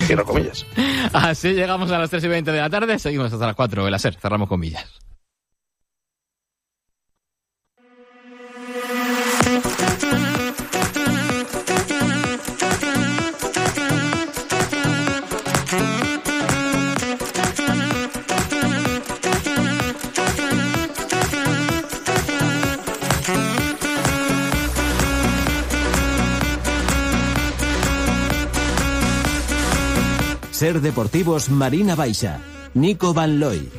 Cierro comillas. Así llegamos a las 3:20 de la tarde, seguimos hasta las 4 de la SER, cerramos comillas. SER Deportivos Marina Baixa, Nico Van Looy.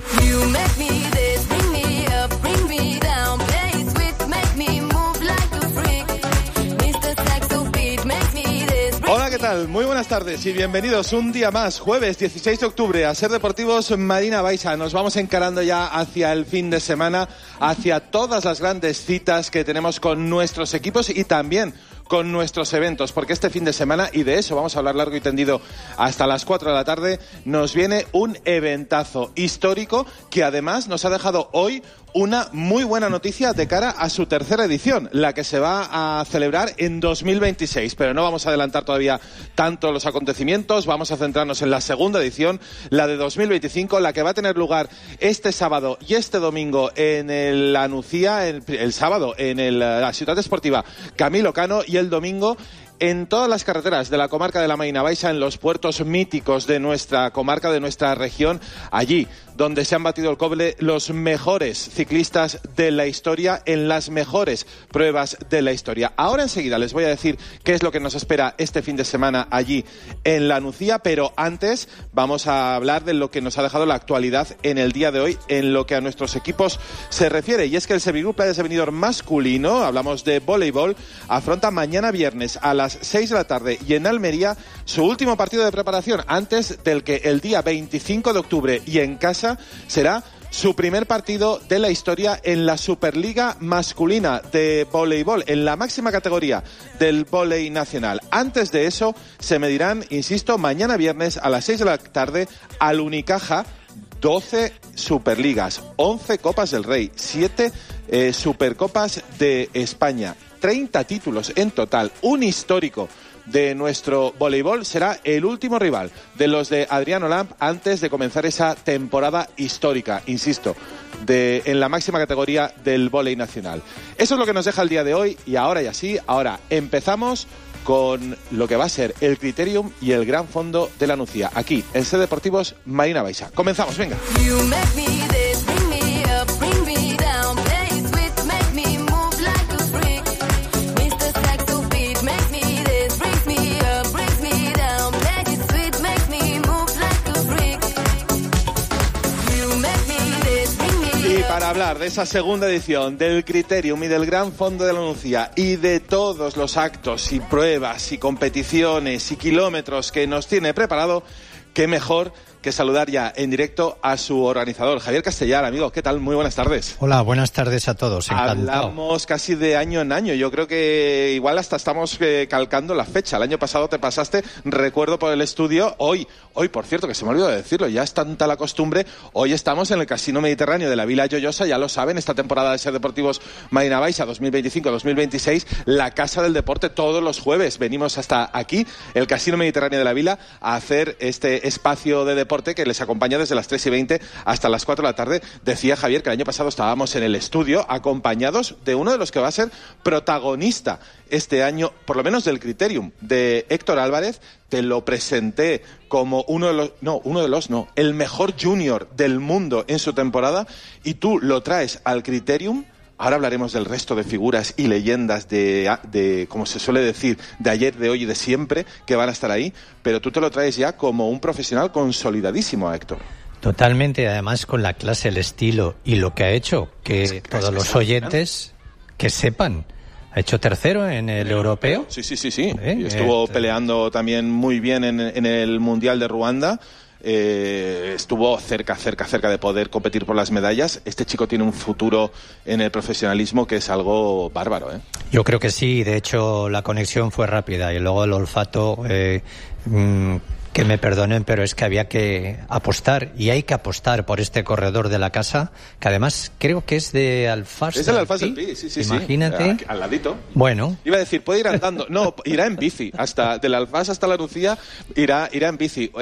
Hola, ¿qué tal? Muy buenas tardes y bienvenidos un día más, jueves 16 de octubre, a SER Deportivos Marina Baixa. Nos vamos encarando ya hacia el fin de semana, hacia todas las grandes citas que tenemos con nuestros equipos y también con nuestros eventos, porque este fin de semana, y de eso vamos a hablar largo y tendido hasta las 4 de la tarde, nos viene un eventazo histórico que además nos ha dejado hoy una muy buena noticia de cara a su tercera edición, la que se va a celebrar en 2026. Pero no vamos a adelantar todavía tanto los acontecimientos, vamos a centrarnos en la segunda edición, la de 2025, la que va a tener lugar este sábado y este domingo en la Nucía, el sábado en la Ciutat Esportiva Camilo Cano y el domingo en todas las carreteras de la comarca de la Marina Baixa, en los puertos míticos de nuestra comarca, de nuestra región, allí donde se han batido el cobre los mejores ciclistas de la historia en las mejores pruebas de la historia. Ahora enseguida les voy a decir qué es lo que nos espera este fin de semana allí en la Nucía, pero antes vamos a hablar de lo que nos ha dejado la actualidad en el día de hoy en lo que a nuestros equipos se refiere, y es que el Sevigroup Playas de Benidorm masculino, hablamos de voleibol, afronta mañana viernes a las 6 de la tarde y en Almería su último partido de preparación antes del que el día 25 de octubre y en casa será su primer partido de la historia en la Superliga masculina de voleibol, en la máxima categoría del vóley nacional. Antes de eso se medirán, insisto, mañana viernes a las 6 de la tarde al Unicaja 12 Superligas, 11 Copas del Rey, 7 Supercopas de España, 30 títulos en total, un histórico de nuestro voleibol. Será el último rival de los de Adrián Olamp antes de comenzar esa temporada histórica, insisto, en la máxima categoría del vóley nacional. Eso es lo que nos deja el día de hoy y ahora empezamos con lo que va a ser el Criterium y el Gran Fondo de la Nucía, aquí en SER Deportivos Marina Baixa. Comenzamos, venga. Para hablar de esa segunda edición del Criterium y del Gran Fondo de la Nucía y de todos los actos y pruebas y competiciones y kilómetros que nos tiene preparado, qué mejor que saludar ya en directo a su organizador, Javier Castellar. Amigo, ¿qué tal? Muy buenas tardes. Hola, buenas tardes a todos. Encantado. Hablamos casi de año en año. Yo creo que igual hasta estamos calcando la fecha. El año pasado te pasaste, recuerdo, por el estudio. Hoy, por cierto, que se me olvidó de decirlo, ya es tanta la costumbre. Hoy estamos en el Casino Mediterráneo de la Vila Lloyosa, ya lo saben, esta temporada de SER Deportivos Marina Baixa 2025-2026, la casa del deporte. Todos los jueves venimos hasta aquí, el Casino Mediterráneo de la Vila, a hacer este espacio de deporte que les acompaña desde las 3:20 hasta las 4 de la tarde. Decía Javier que el año pasado estábamos en el estudio acompañados de uno de los que va a ser protagonista este año, por lo menos del Criterium, de Héctor Álvarez. Te lo presenté como el mejor junior del mundo en su temporada, y tú lo traes al Criterium. Ahora hablaremos del resto de figuras y leyendas de, como se suele decir, de ayer, de hoy y de siempre, que van a estar ahí, pero tú te lo traes ya como un profesional consolidadísimo, Héctor. Totalmente, además con la clase, el estilo y lo que ha hecho, que todos los oyentes que sepan. Ha hecho tercero en el europeo. Sí. Y estuvo peleando también muy bien en el Mundial de Ruanda. Estuvo cerca de poder competir por las medallas. Este chico tiene un futuro en el profesionalismo que es algo bárbaro, ¿eh? Yo creo que sí, de hecho la conexión fue rápida y luego el olfato, que me perdonen, pero es que había que apostar, y hay que apostar por este corredor de la casa, que además creo que es de Alfás. Es el Alfás del Pi, sí. Imagínate. Al ladito. Bueno. Iba a decir, puede ir andando. No, irá en bici. Hasta del Alfás hasta la Nucía irá en bici.